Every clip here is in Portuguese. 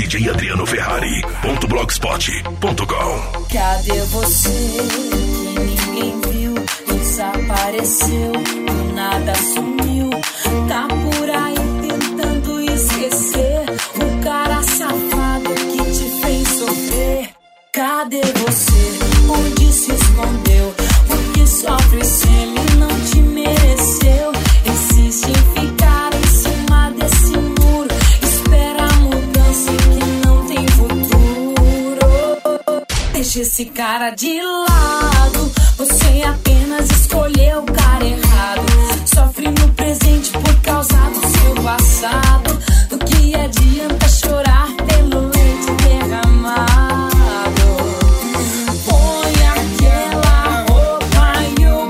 djadrianoferrari.blogspot.com. Cadê você que ninguém viu? Desapareceu, do nada sumiu. Tá por aí tentando esquecer o cara safado que te fez sofrer. Cadê você? Onde se escondeu? Porque sofre sem e não te mereceu. Insiste em ficar em cima desse muro. Espera a mudança que não tem futuro. Deixa esse cara de lado. Você apenas escolheu o cara errado. Sofre no presente por causa do seu passado. Do que adianta chorar pelo leite derramado? Põe aquela roupa e o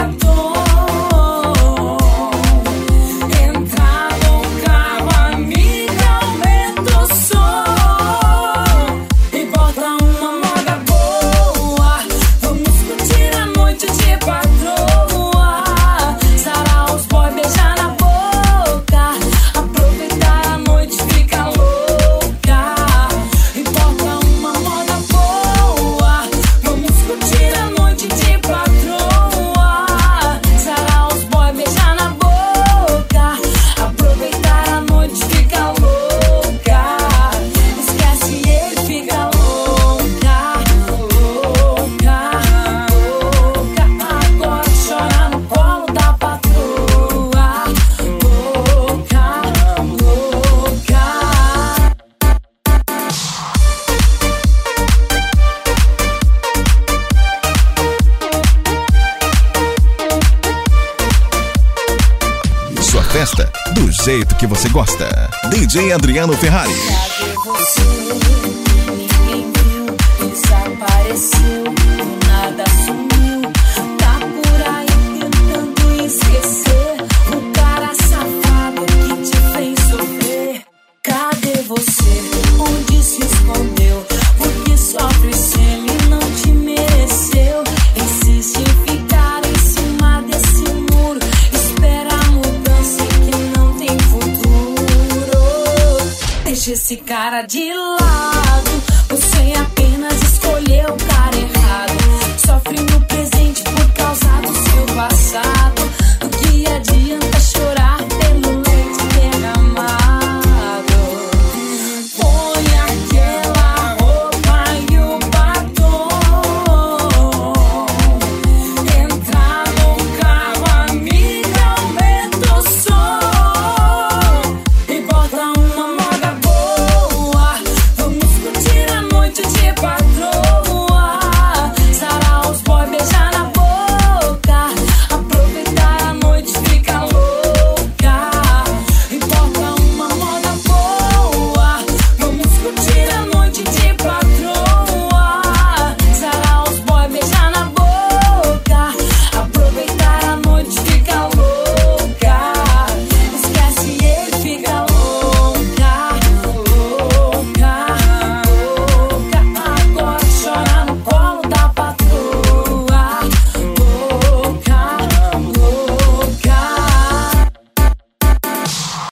batom. Entra no carro, amiga, aumenta o som. E bota uma moda boa. Vamos curtir a noite de patroa. Sarar os boys, beijar na boca. Aproveitar a noite, fica louca. E bota uma moda boa. Vamos curtir a noite de patroa. Sarar os boys, beijar na boca. Aproveitar a noite, fica louca. Esquece ele, fica louca. Louca, louca. Agora chora no colo da patroa. Louca, louca. Sua festa do jeito que você gosta. DJ Adriano Ferrari. Cadê você? Ninguém viu, desapareceu, do nada sumiu. Tá por aí tentando esquecer o cara safado que te fez sofrer. Cadê você? Onde se escondeu? Porque sofre sem e não te mereceu. Insiste em ficar em cima desse muro. Espera a mudança que não tem futuro. Deixa esse cara de lado. Você apenas escolheu o cara errado. Sofre no presente por causa do seu passado.